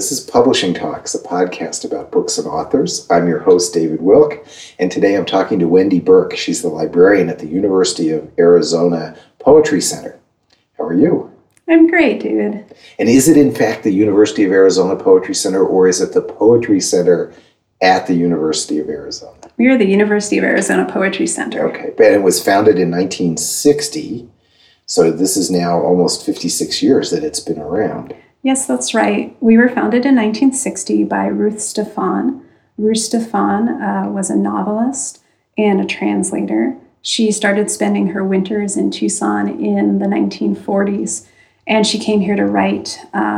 This is Publishing Talks, a podcast about books and authors. I'm your host, David Wilk, and today I'm talking to Wendy Burke. She's the librarian at the University of Arizona Poetry Center. How are you? I'm great, David. And is it in fact the University of Arizona Poetry Center, or is it the Poetry Center at the University of Arizona? We are the University of Arizona Poetry Center. Okay, and it was founded in 1960, so this is now almost 56 years that it's been around. Yes, that's right. We were founded in 1960 by Ruth Stephan. Ruth Stephan was a novelist and a translator. She started spending her winters in Tucson in the 1940s, and she came here to write.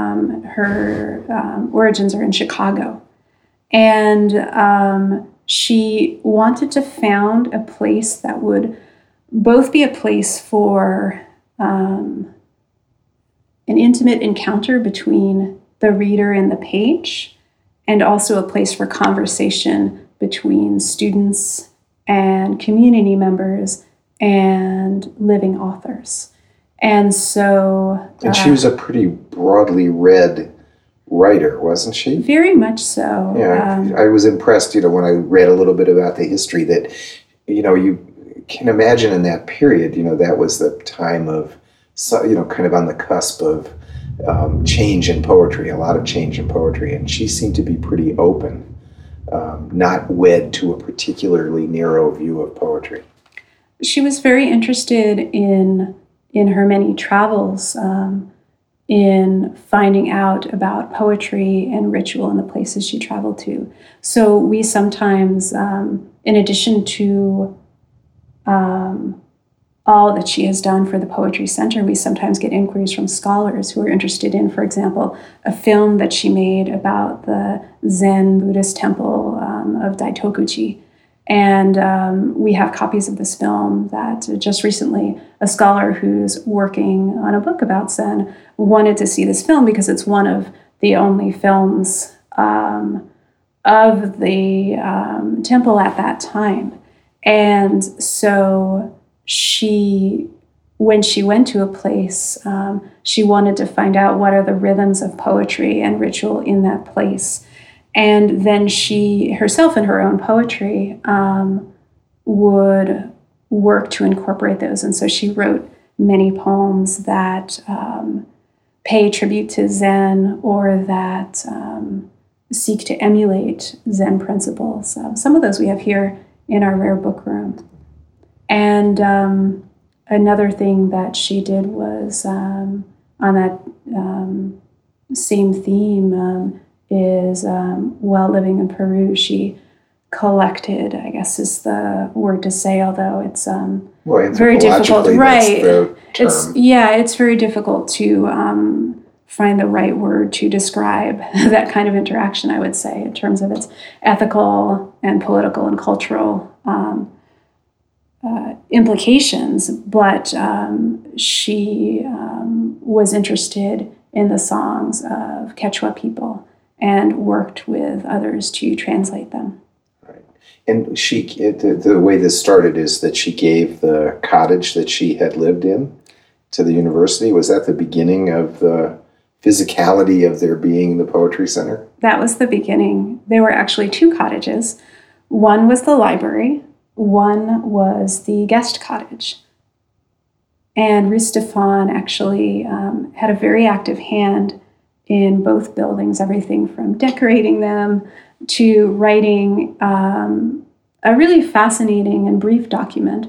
Her origins are in Chicago. And she wanted to found a place that would both be a place for an intimate encounter between the reader and the page, and also a place for conversation between students and community members and living authors. And so... And she was a pretty broadly read writer, wasn't she? Very much so. Yeah, I was impressed, when I read a little bit about the history that, you can imagine in that period, that was the time of, kind of on the cusp of change in poetry, a lot of change in poetry. And she seemed to be pretty open, not wed to a particularly narrow view of poetry. She was very interested in her many travels, in finding out about poetry and ritual in the places she traveled to. So we sometimes, in addition to all that she has done for the Poetry Center, we sometimes get inquiries from scholars who are interested in, for example, a film that she made about the Zen Buddhist temple of Daitokuji. And we have copies of this film that just recently a scholar who's working on a book about Zen wanted to see this film because it's one of the only films of the temple at that time. And so when she went to a place, she wanted to find out what are the rhythms of poetry and ritual in that place. And then she herself in her own poetry would work to incorporate those. And so she wrote many poems that pay tribute to Zen or that seek to emulate Zen principles. Some of those we have here in our rare book room. And another thing that she did was on that same theme is while living in Peru, she collected, I guess is the word to say, although it's very difficult. Right. It's very difficult to find the right word to describe that kind of interaction, I would say, in terms of its ethical and political and cultural implications. But she was interested in the songs of Quechua people and worked with others to translate them. Right. And the way this started is that she gave the cottage that she had lived in to the university. Was that the beginning of the physicality of there being the Poetry Center? That was the beginning. There were actually two cottages. One was the library. One was the guest cottage. And Ruth Stephan actually had a very active hand in both buildings, everything from decorating them to writing a really fascinating and brief document,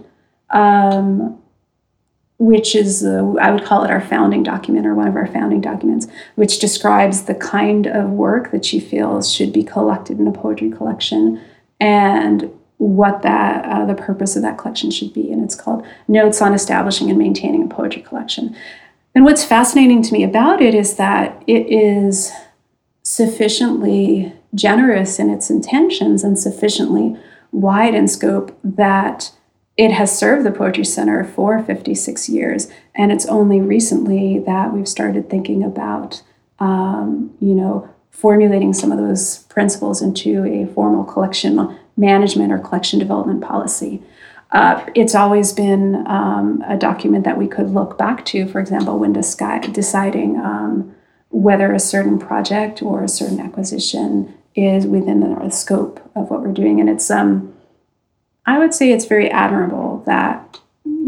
which is, I would call it our founding document, or one of our founding documents, which describes the kind of work that she feels should be collected in a poetry collection and what the purpose of that collection should be. And it's called Notes on Establishing and Maintaining a Poetry Collection. And what's fascinating to me about it is that it is sufficiently generous in its intentions and sufficiently wide in scope that it has served the Poetry Center for 56 years. And it's only recently that we've started thinking about, formulating some of those principles into a formal collection management or collection development policy. It's always been a document that we could look back to, for example, when deciding whether a certain project or a certain acquisition is within the scope of what we're doing. And it's, I would say it's very admirable that,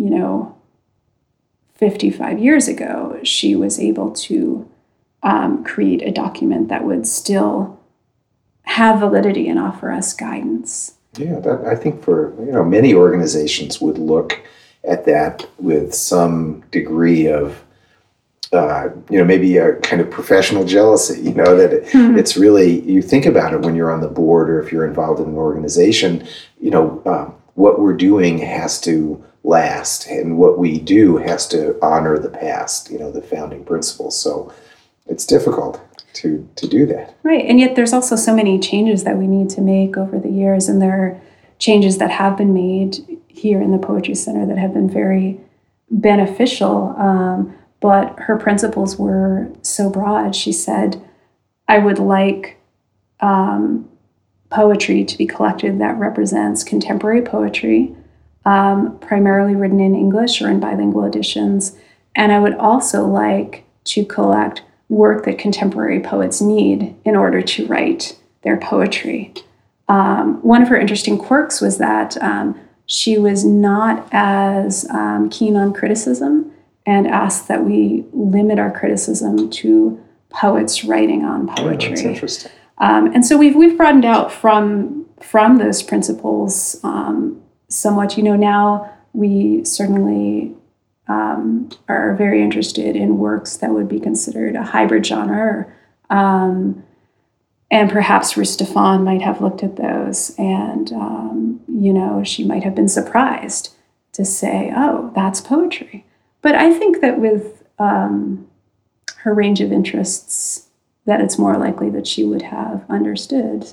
55 years ago, she was able to create a document that would still have validity and offer us guidance. Yeah, that I think for many organizations would look at that with some degree of maybe a kind of professional jealousy. That it's really, you think about it when you're on the board or if you're involved in an organization. What we're doing has to last, and what we do has to honor the past. The founding principles. So it's difficult to do that. Right. And yet there's also so many changes that we need to make over the years. And there are changes that have been made here in the Poetry Center that have been very beneficial. But her principles were so broad. She said, I would like poetry to be collected that represents contemporary poetry, primarily written in English or in bilingual editions. And I would also like to collect work that contemporary poets need in order to write their poetry. One of her interesting quirks was that she was not as keen on criticism and asked that we limit our criticism to poets writing on poetry. Oh, that's interesting. And so we've broadened out from those principles somewhat. Now we certainly are very interested in works that would be considered a hybrid genre. And perhaps Ruth Stephan might have looked at those and, she might have been surprised to say, oh, that's poetry. But I think that with her range of interests, that it's more likely that she would have understood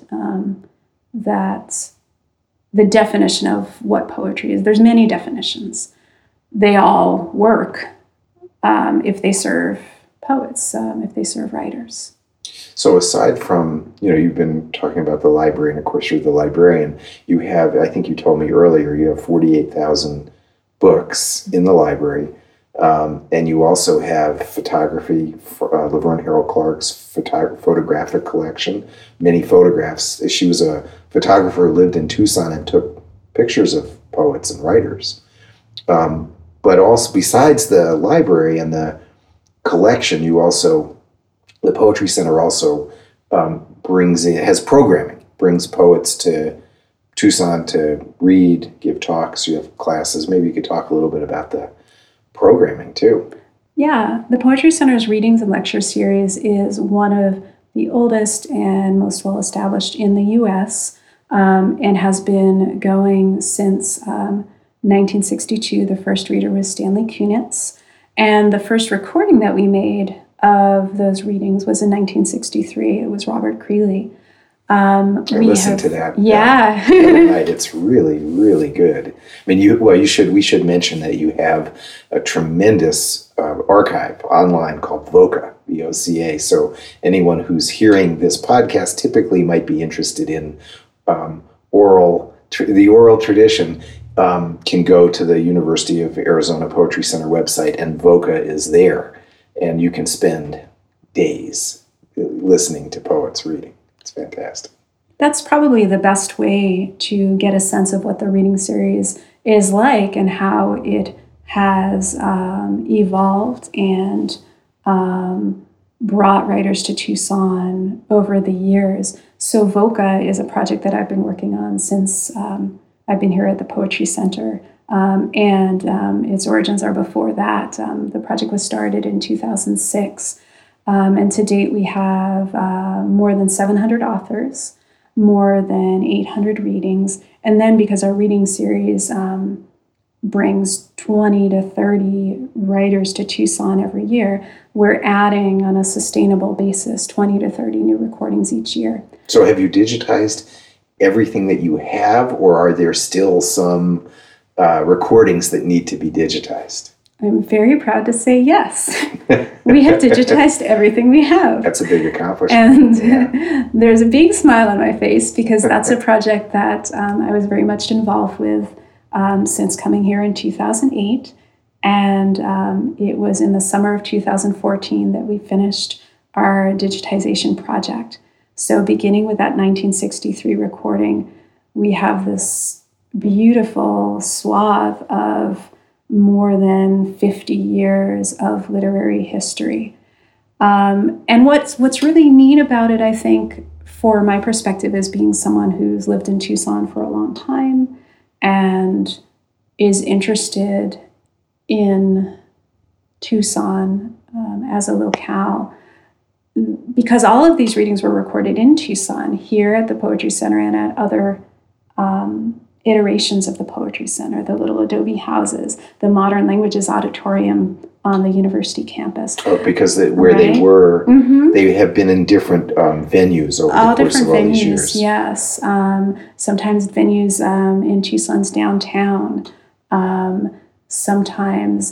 that the definition of what poetry is, there's many definitions. They all work if they serve poets, if they serve writers. So aside from, you've been talking about the library, and of course you're the librarian, you have, I think you told me earlier, you have 48,000 books in the library, and you also have photography, Laverne Harold Clark's photographic collection, many photographs. She was a photographer who lived in Tucson and took pictures of poets and writers. But also, besides the library and the collection, the Poetry Center also has programming, brings poets to Tucson to read, give talks, you have classes. Maybe you could talk a little bit about the programming too. Yeah, the Poetry Center's Readings and Lecture Series is one of the oldest and most well-established in the U.S. And has been going since 1962. The first reader was Stanley Kunitz. And the first recording that we made of those readings was in 1963. It was Robert Creeley. I listened to that. Yeah. The other night. It's really, really good. I mean, we should mention that you have a tremendous archive online called VOCA, VOCA. So anyone who's hearing this podcast typically might be interested in the oral tradition. Can go to the University of Arizona Poetry Center website, and VOCA is there, and you can spend days listening to poets reading. It's fantastic. That's probably the best way to get a sense of what the reading series is like and how it has evolved and brought writers to Tucson over the years. So VOCA is a project that I've been working on since I've been here at the Poetry Center, and its origins are before that. The project was started in 2006, and to date we have more than 700 authors, more than 800 readings, and then because our reading series brings 20 to 30 writers to Tucson every year, we're adding on a sustainable basis 20 to 30 new recordings each year. So have you digitized everything that you have, or are there still some recordings that need to be digitized? I'm very proud to say yes. We have digitized everything we have. That's a big accomplishment. And there's a big smile on my face because that's a project that I was very much involved with since coming here in 2008. And it was in the summer of 2014 that we finished our digitization project. So beginning with that 1963 recording, we have this beautiful swath of more than 50 years of literary history. And what's really neat about it, I think, for my perspective as being someone who's lived in Tucson for a long time and is interested in Tucson as a locale, because all of these readings were recorded in Tucson, here at the Poetry Center and at other iterations of the Poetry Center, the little adobe houses, the Modern Languages Auditorium on the university campus. Oh, because where they were, they have been in different venues over the course of all these years. Yes. Sometimes venues in Tucson's downtown. Sometimes,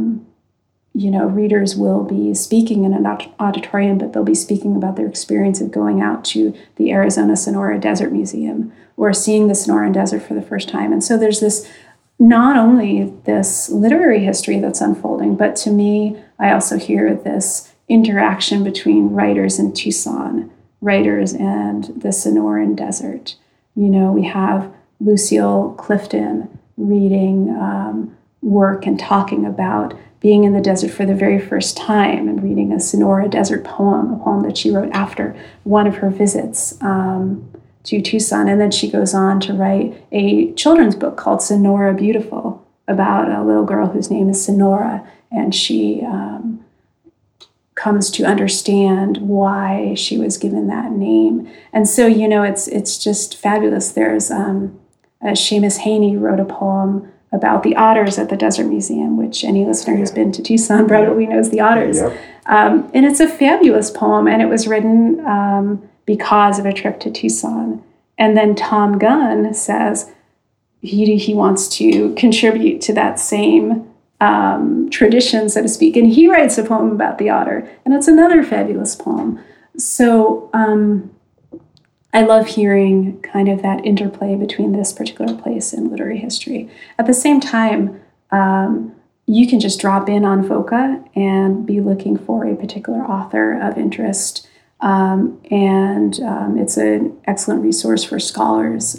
readers will be speaking in an auditorium, but they'll be speaking about their experience of going out to the Arizona Sonora Desert Museum or seeing the Sonoran Desert for the first time. And so there's this, not only this literary history that's unfolding, but to me, I also hear this interaction between writers in Tucson, writers and the Sonoran Desert. We have Lucille Clifton reading work and talking about being in the desert for the very first time and reading a Sonora Desert poem, a poem that she wrote after one of her visits to Tucson. And then she goes on to write a children's book called Sonora Beautiful about a little girl whose name is Sonora. And she comes to understand why she was given that name. And so, it's just fabulous. There's Seamus Haney wrote a poem about the otters at the Desert Museum, which any listener who's been to Tucson probably knows the otters. And it's a fabulous poem, and it was written because of a trip to Tucson. And then Tom Gunn says he wants to contribute to that same tradition, so to speak, and he writes a poem about the otter, and it's another fabulous poem. So I love hearing kind of that interplay between this particular place and literary history. At the same time, you can just drop in on VOCA and be looking for a particular author of interest. And it's an excellent resource for scholars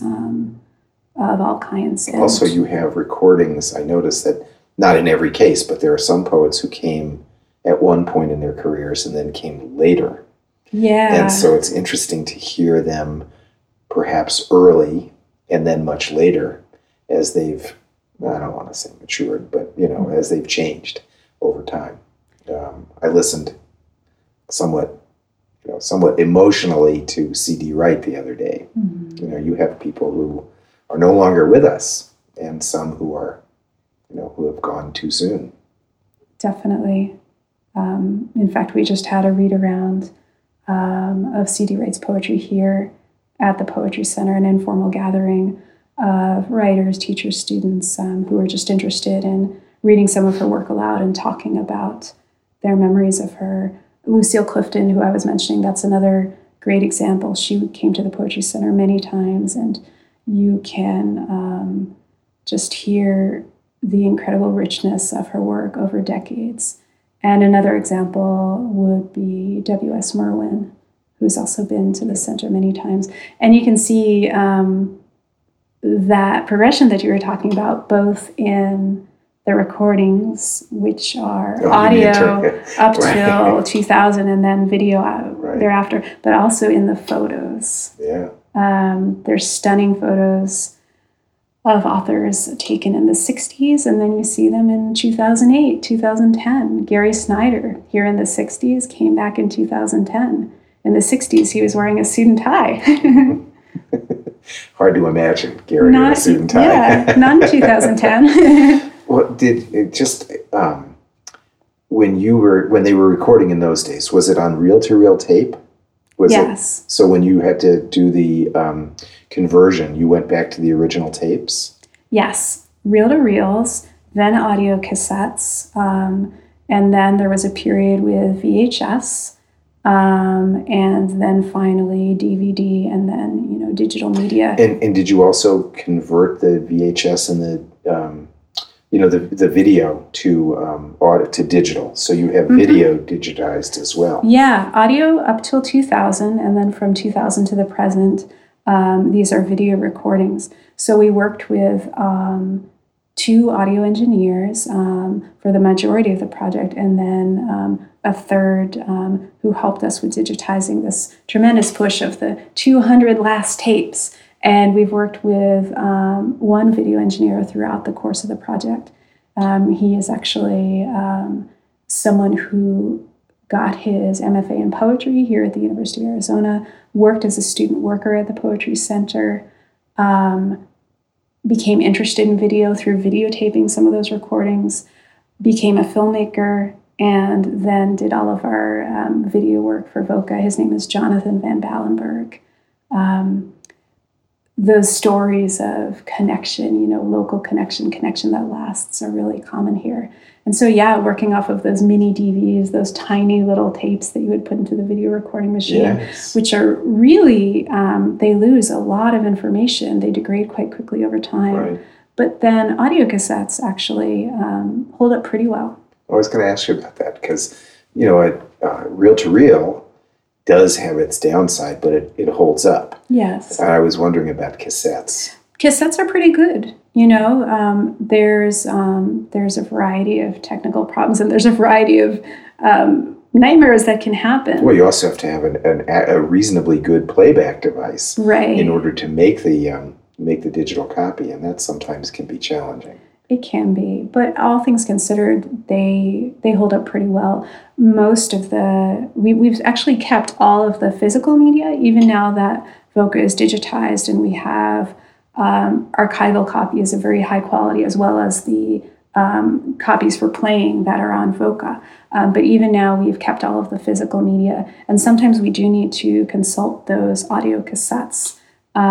of all kinds. And also, you have recordings. I noticed that not in every case, but there are some poets who came at one point in their careers and then came later. Yeah. And so it's interesting to hear them perhaps early and then much later as they've, I don't want to say matured, but, as they've changed over time. I listened somewhat emotionally to C.D. Wright the other day. Mm-hmm. You have people who are no longer with us and some who are, who have gone too soon. Definitely. In fact, we just had a read around of C.D. Wright's poetry here at the Poetry Center, an informal gathering of writers, teachers, students who are just interested in reading some of her work aloud and talking about their memories of her. Lucille Clifton, who I was mentioning, that's another great example. She came to the Poetry Center many times, and you can just hear the incredible richness of her work over decades. And another example would be W.S. Merwin, who's also been to the center many times. And you can see that progression that you were talking about, both in the recordings, which are audio up till 2000 and then video thereafter, but also in the photos. Yeah. There's stunning photos of authors taken in the 60s, and then you see them in 2008, 2010. Gary Snyder, here in the 60s, came back in 2010. In the 60s, he was wearing a suit and tie. Hard to imagine Gary in a suit and tie. Yeah, not in 2010. Well, did it just when they were recording in those days, was it on reel-to-reel tape? Yes. So when you had to do the conversion, you went back to the original tapes? Yes, reel-to-reels, then audio cassettes, and then there was a period with VHS, and then finally DVD, and then digital media. And did you also convert the VHS and the video to digital. So you have video digitized as well. Yeah, audio up till 2000, and then from 2000 to the present, these are video recordings. So we worked with 2 audio engineers for the majority of the project, and then a third who helped us with digitizing this tremendous push of the 200 last tapes. And we've worked with one video engineer throughout the course of the project. He is actually someone who got his MFA in poetry here at the University of Arizona, worked as a student worker at the Poetry Center, became interested in video through videotaping some of those recordings, became a filmmaker, and then did all of our video work for VOCA. His name is Jonathan Van Ballenberg. Those stories of connection, local connection that lasts are really common here. And so, working off of those mini DVs, those tiny little tapes that you would put into the video recording machine, which are really, they lose a lot of information. They degrade quite quickly over time. Right. But then audio cassettes actually hold up pretty well. I was going to ask you about that because, reel-to-reel does have its downside, but it holds up. Yes. I was wondering about cassettes. Cassettes are pretty good. There's a variety of technical problems, and there's a variety of nightmares that can happen. Well, you also have to have a reasonably good playback device, right, in order to make the digital copy, and that sometimes can be challenging. It can be, but all things considered, they hold up pretty well. Most of we've actually kept all of the physical media, even now that VOCA is digitized, and we have archival copies of very high quality, as well as the copies for playing that are on VOCA. But even now, we've kept all of the physical media, and sometimes we do need to consult those audio cassettes.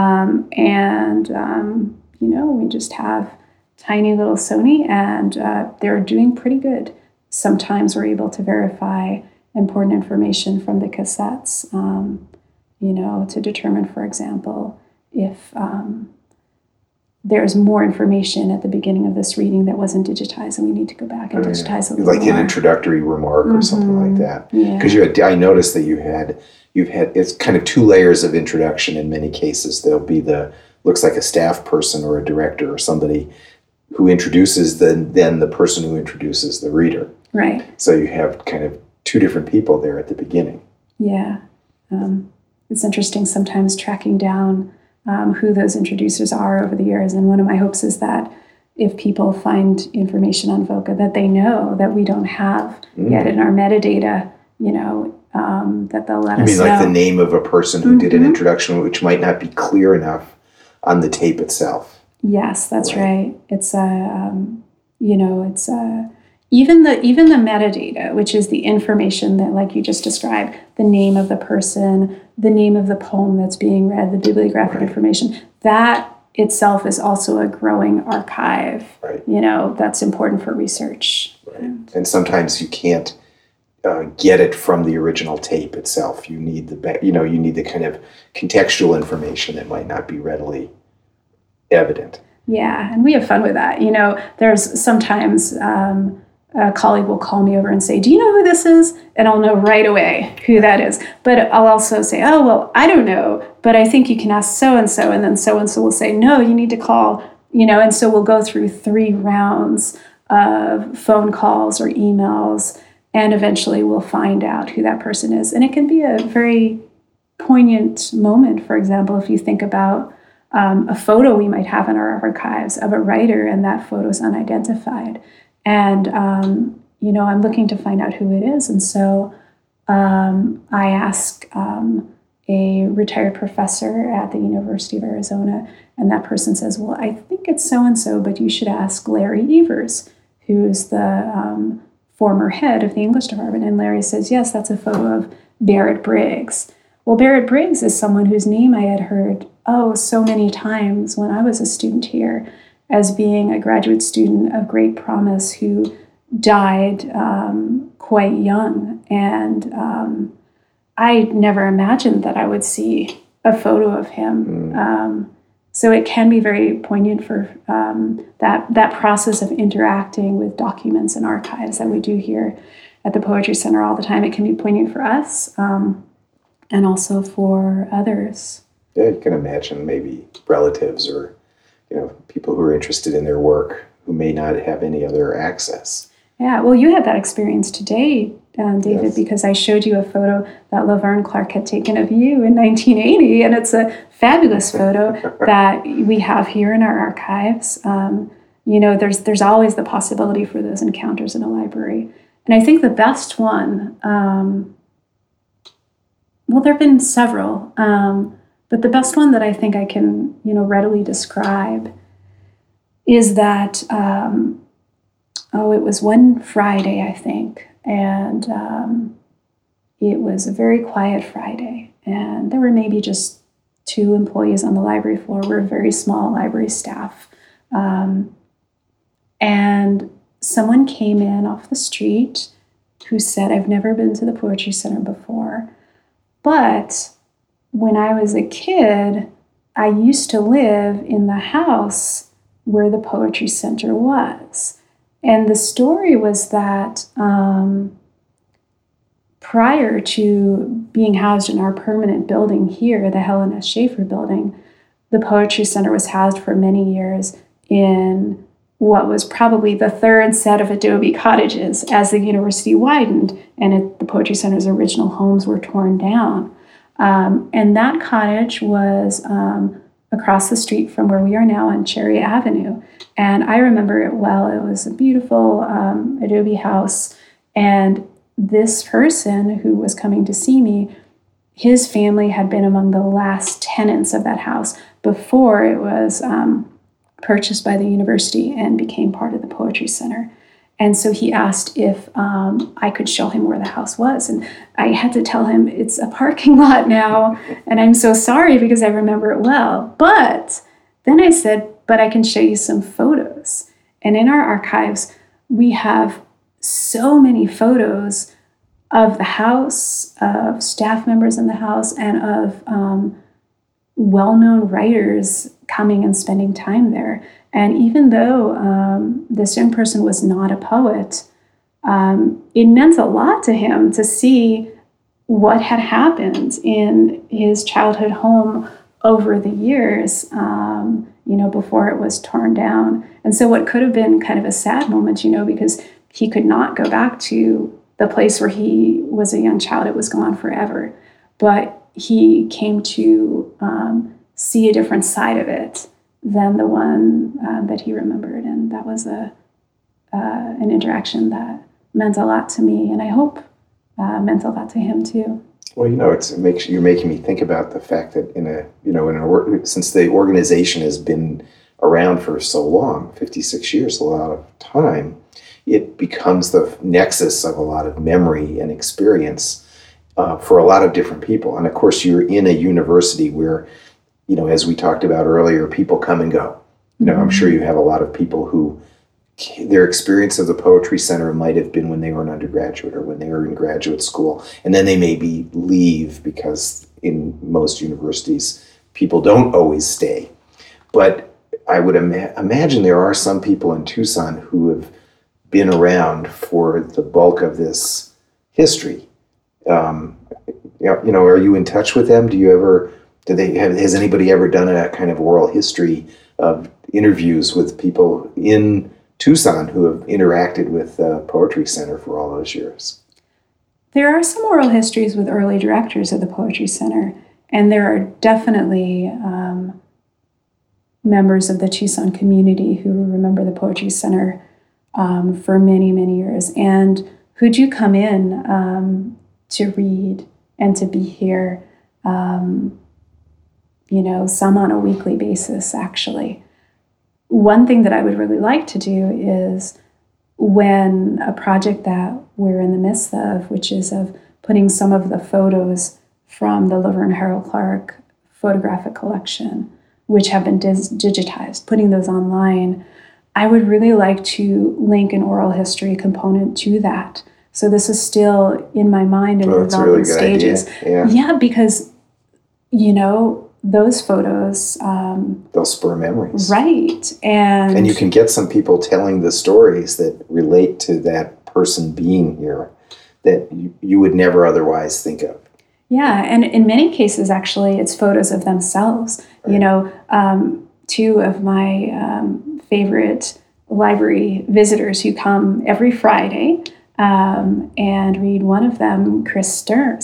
We just have tiny little Sony, and they're doing pretty good. Sometimes we're able to verify important information from the cassettes, to determine, for example, if there's more information at the beginning of this reading that wasn't digitized, and we need to go back and digitize a little like more. An introductory remark or something like that. Because I noticed that you've had it's kind of 2 layers of introduction in many cases. There'll be looks like a staff person or a director or somebody who introduces then the person who introduces the reader. Right. So you have kind of 2 different people there at the beginning. Yeah. It's interesting sometimes tracking down who those introducers are over the years. And one of my hopes is that if people find information on VOCA that they know that we don't have yet in our metadata, that they'll let us know. You mean like the name of a person who did an introduction, which might not be clear enough on the tape itself? Yes, that's right. It's even the metadata, which is the information that, like you just described, the name of the person, the name of the poem that's being read, the bibliographic information, that itself is also a growing archive. Right. That's important for research. Right. And sometimes you can't get it from the original tape itself. You need the kind of contextual information that might not be readily evident. Yeah, and we have fun with that. There's sometimes a colleague will call me over and say, "Do you know who this is?" And I'll know right away who that is. But I'll also say, "Oh, well, I don't know, but I think you can ask so-and-so." And then so-and-so will say, "No, you need to call," and so we'll go through 3 rounds of phone calls or emails, and eventually we'll find out who that person is. And it can be a very poignant moment. For example, if you think about a photo we might have in our archives of a writer, and that photo is unidentified. And, I'm looking to find out who it is. And so I ask a retired professor at the University of Arizona, and that person says, "Well, I think it's so-and-so, but you should ask Larry Evers, who's the former head of the English department." And Larry says, "Yes, that's a photo of Barrett Briggs." Well, Barrett Briggs is someone whose name I had heard so many times when I was a student here, as being a graduate student of great promise who died quite young. And I never imagined that I would see a photo of him. So it can be very poignant for that process of interacting with documents and archives that we do here at the Poetry Center all the time. It can be poignant for us and also for others. Yeah, you can imagine maybe relatives or people who are interested in their work who may not have any other access. Yeah, well, you had that experience today, David, yes. Because I showed you a photo that Laverne Clark had taken of you in 1980, and it's a fabulous photo that we have here in our archives. There's always the possibility for those encounters in a library. And I think the best one, well, there have been several, but the best one that I think I can, readily describe is that, it was one Friday, I think, and it was a very quiet Friday, and there were maybe just 2 employees on the library floor. We're a very small library staff, and someone came in off the street who said, "I've never been to the Poetry Center before, but when I was a kid, I used to live in the house where the Poetry Center was." And the story was that prior to being housed in our permanent building here, the Helen S. Schaefer building, the Poetry Center was housed for many years in what was probably the 3rd set of adobe cottages as the university widened and the Poetry Center's original homes were torn down. And that cottage was across the street from where we are now on Cherry Avenue. And I remember it well. It was a beautiful adobe house. And this person who was coming to see me, his family had been among the last tenants of that house before it was purchased by the university and became part of the Poetry Center. And so he asked if I could show him where the house was. And I had to tell him it's a parking lot now. And I'm so sorry because I remember it well. But then I said, but I can show you some photos. And in our archives, we have so many photos of the house, of staff members in the house, and of well-known writers coming and spending time there. And even though this young person was not a poet, it meant a lot to him to see what had happened in his childhood home over the years, before it was torn down. And so what could have been kind of a sad moment, because he could not go back to the place where he was a young child. It was gone forever. But he came to see a different side of it than the one that he remembered. And that was an interaction that meant a lot to me, and I hope meant a lot to him too. Well, you're making me think about the fact that since the organization has been around for so long, 56 years, a lot of time, it becomes the nexus of a lot of memory and experience for a lot of different people. And of course, you're in a university where, as we talked about earlier, people come and go. I'm sure you have a lot of people who their experience of the Poetry Center might have been when they were an undergraduate or when they were in graduate school, and then they maybe leave because in most universities, people don't always stay. But I would imagine there are some people in Tucson who have been around for the bulk of this history. Are you in touch with them? Has anybody ever done a kind of oral history of interviews with people in Tucson who have interacted with the Poetry Center for all those years? There are some oral histories with early directors of the Poetry Center, and there are definitely members of the Tucson community who remember the Poetry Center for many, many years, and who do come in to read and to be here, some on a weekly basis, actually. One thing that I would really like to do is when a project that we're in the midst of, which is of putting some of the photos from the Laverne Harold Clark photographic collection, which have been digitized, putting those online, I would really like to link an oral history component to that. So this is still in my mind in the development stages. Idea. Yeah, because, those photos, they'll spur memories. Right. And you can get some people telling the stories that relate to that person being here that you would never otherwise think of. Yeah, and in many cases, actually, it's photos of themselves. Right. You know, two of my favorite library visitors who come every Friday and read. One of them, Chris Stern.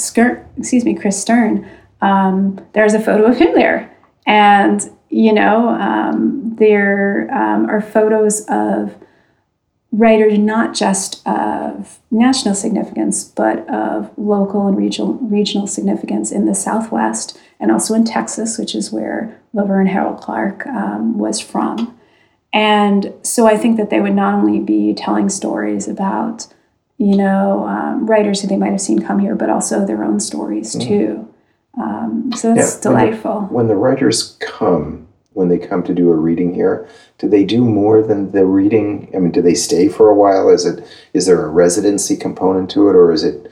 There's a photo of him there, and you know, there are photos of writers not just of national significance, but of local and regional significance in the Southwest and also in Texas, which is where Laverne Harold Clark was from. And so I think that they would not only be telling stories about, you know, writers who they might have seen come here, but also their own stories too. So that's delightful. When the writers come, when they come to do a reading here, do they do more than the reading? I mean, do they stay for a while? Is there a residency component to it, or is it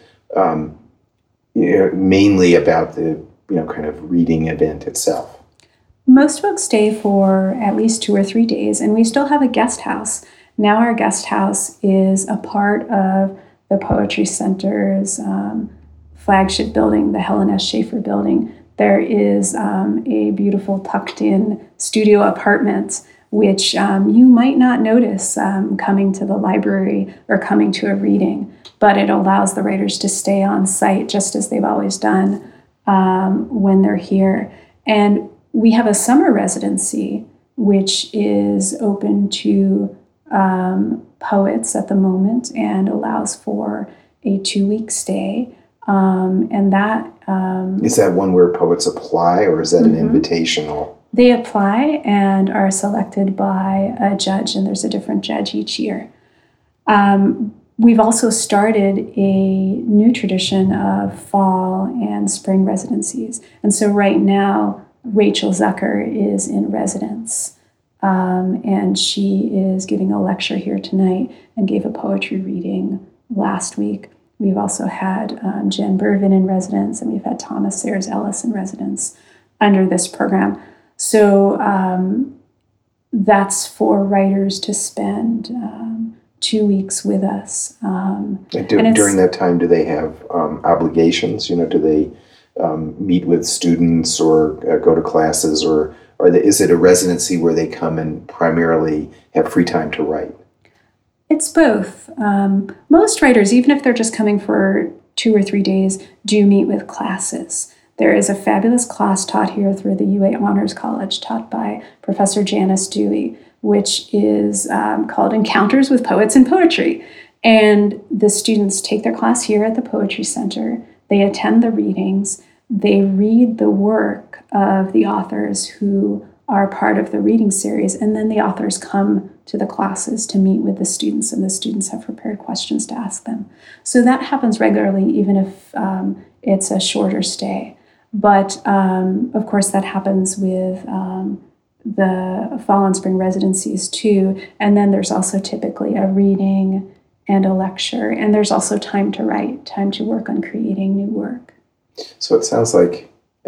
mainly about the kind of reading event itself? Most folks stay for at least 2 or 3 days, and we still have a guest house. Now our guest house is a part of the Poetry Center's flagship building, the Helen S. Schaefer building. There is a beautiful tucked-in studio apartment, which you might not notice coming to the library or coming to a reading, but it allows the writers to stay on site just as they've always done when they're here. And we have a summer residency, which is open to poets at the moment and allows for a 2-week stay. And that is that one where poets apply, or is that an invitational? They apply and are selected by a judge, and there's a different judge each year. We've also started a new tradition of fall and spring residencies. And so right now, Rachel Zucker is in residence, and she is giving a lecture here tonight and gave a poetry reading last week. We've also had Jen Bervin in residence, and we've had Thomas Sayers Ellis in residence under this program. So that's for writers to spend 2 weeks with us. During that time, do they have obligations? Do they meet with students or go to classes, or is it a residency where they come and primarily have free time to write? It's both. Most writers, even if they're just coming for 2 or 3 days, do meet with classes. There is a fabulous class taught here through the UA Honors College, taught by Professor Janice Dewey, which is called Encounters with Poets and Poetry. And the students take their class here at the Poetry Center. They attend the readings. They read the work of the authors who are part of the reading series, and then the authors come to the classes to meet with the students, and the students have prepared questions to ask them. So that happens regularly, even if it's a shorter stay. But of course, that happens with the fall and spring residencies too. And then there's also typically a reading and a lecture, and there's also time to write, time to work on creating new work. So it sounds like,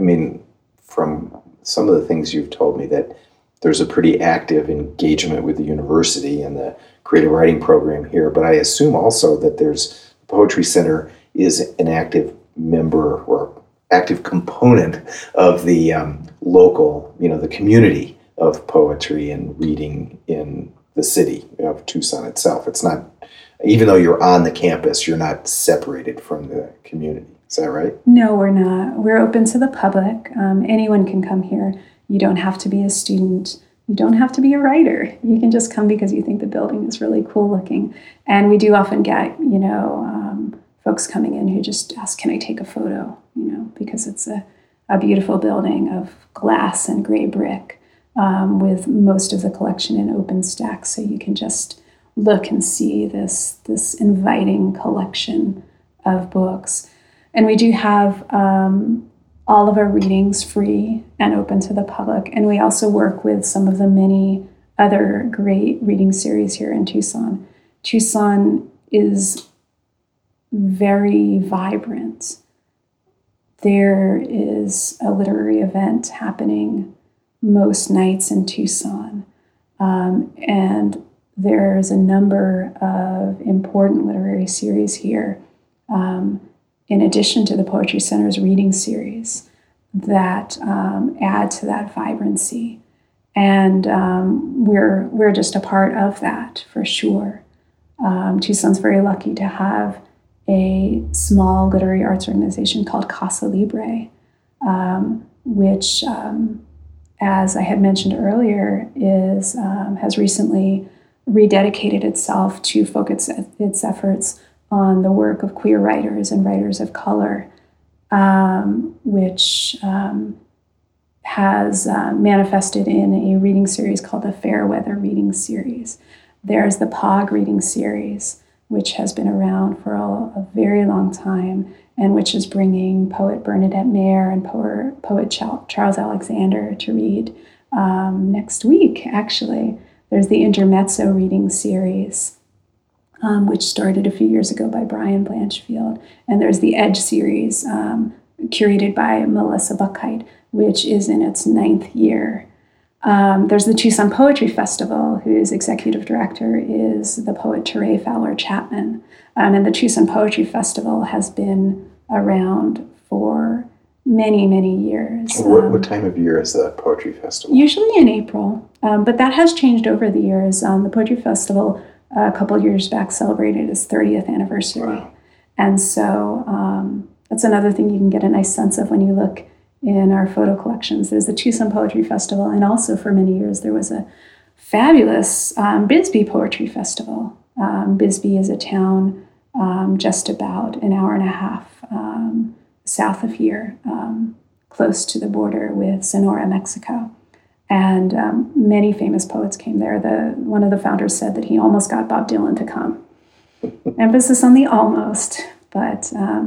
from some of the things you've told me, that there's a pretty active engagement with the university and the creative writing program here, but I assume also that the Poetry Center is an active member or active component of the local, the community of poetry and reading in the city of Tucson itself. It's not, even though you're on the campus, you're not separated from the community. Is that right? No, we're not. We're open to the public. Anyone can come here. You don't have to be a student. You don't have to be a writer. You can just come because you think the building is really cool looking. And we do often get, folks coming in who just ask, can I take a photo? Because it's a beautiful building of glass and gray brick with most of the collection in open stacks. So you can just look and see this inviting collection of books. And we do have all of our readings free and open to the public. And we also work with some of the many other great reading series here in Tucson. Tucson is very vibrant there is a literary event happening most nights in Tucson. And there's a number of important literary series here, in addition to the Poetry Center's reading series, that add to that vibrancy. And we're just a part of that, for sure. Tucson's very lucky to have a small literary arts organization called Casa Libre, which, as I had mentioned earlier, has recently rededicated itself to focus its efforts on the work of queer writers and writers of color, which has manifested in a reading series called the Fairweather Reading Series. There's the POG Reading Series, which has been around for a very long time, and which is bringing poet Bernadette Mayer and poet Charles Alexander to read next week, actually. There's the Intermezzo Reading Series, which started a few years ago by Brian Blanchfield. And there's the Edge Series, curated by Melissa Buckheit, which is in its 9th year. There's the Tucson Poetry Festival, whose executive director is the poet Teray Fowler Chapman. And the Tucson Poetry Festival has been around for many, many years. What time of year is the Poetry Festival? Usually in April, but that has changed over the years. The Poetry Festival, a couple of years back, celebrated its 30th anniversary. Wow. And so that's another thing you can get a nice sense of when you look in our photo collections. There's the Tucson Poetry Festival, and also for many years there was a fabulous Bisbee Poetry Festival. Bisbee is a town just about an hour and a half south of here, close to the border with Sonora, Mexico. And many famous poets came there. One of the founders said that he almost got Bob Dylan to come. Emphasis on the almost. But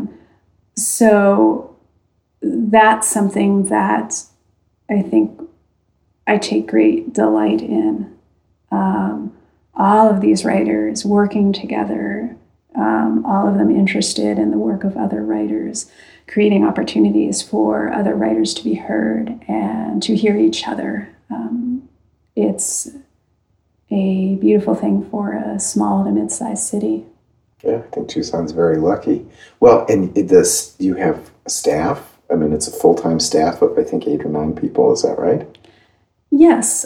so that's something that I think I take great delight in. All of these writers working together, all of them interested in the work of other writers, creating opportunities for other writers to be heard and to hear each other. It's a beautiful thing for a small to mid-sized city. Yeah, I think Tucson's very lucky. Well, and you have staff? I mean, it's a full-time staff of, I think, 8 or 9 people. Is that right? Yes.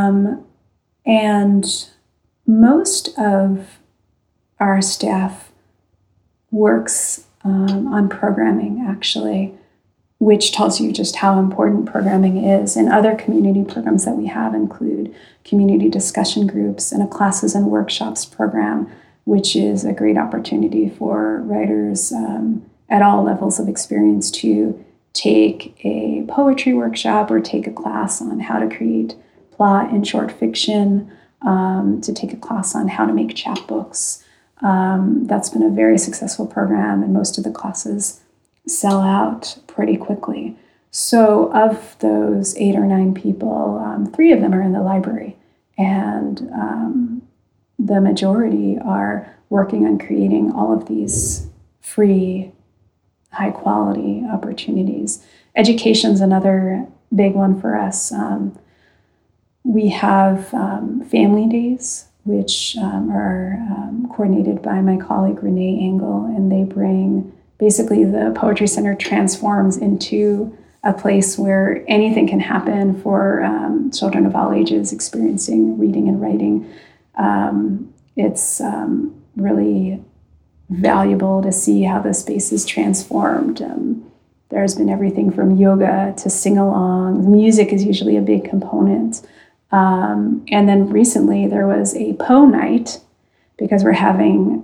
And most of our staff works on programming, actually, which tells you just how important programming is. And other community programs that we have include community discussion groups and a classes and workshops program, which is a great opportunity for writers at all levels of experience to take a poetry workshop or take a class on how to create plot in short fiction, to take a class on how to make chapbooks. That's been a very successful program, and most of the classes sell out pretty quickly. So of those 8 or 9 people, 3 of them are in the library, and the majority are working on creating all of these free, high-quality opportunities. Education's another big one for us. We have family days, which are coordinated by my colleague Renee Engel, and they bring, basically the Poetry Center transforms into a place where anything can happen for children of all ages experiencing reading and writing. It's really valuable to see how the space is transformed. There's been everything from yoga to sing-alongs. Music is usually a big component. And then recently there was a Poe night, because we're having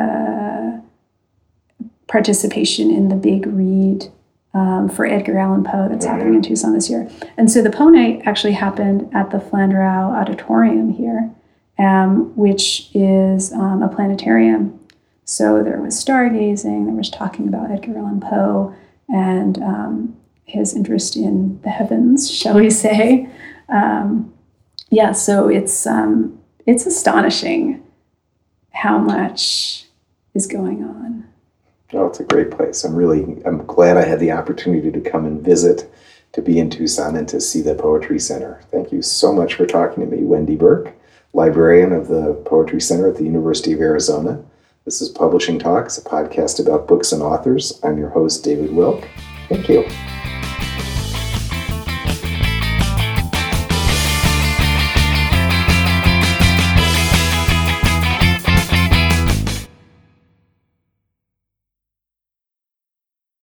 participation in the Big Read for Edgar Allan Poe that's happening in Tucson this year. And so the Poe night actually happened at the Flandrau Auditorium here, which is a planetarium. So there was stargazing, there was talking about Edgar Allan Poe and his interest in the heavens, shall we say. So it's astonishing how much is going on. Oh, it's a great place. I'm glad I had the opportunity to come and visit, to be in Tucson, and to see the Poetry Center. Thank you so much for talking to me, Wendy Burke, librarian of the Poetry Center at the University of Arizona. This is Publishing Talks, a podcast about books and authors. I'm your host, David Wilk. Thank you.